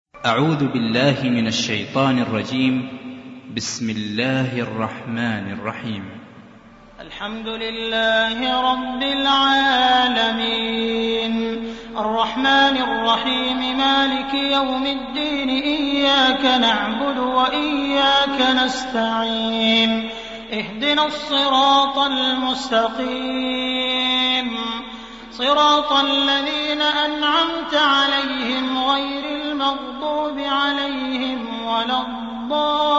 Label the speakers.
Speaker 1: أعوذ بالله من الشيطان الرجيم. بسم الله الرحمن الرحيم.
Speaker 2: الحمد لله رب العالمين الرحمن الرحيم مالك يوم الدين إياك نعبد وإياك نستعين اهدنا الصراط المستقيم صراط الذين أنعمت عليهم غير المغضوب عليهم ولا الضالين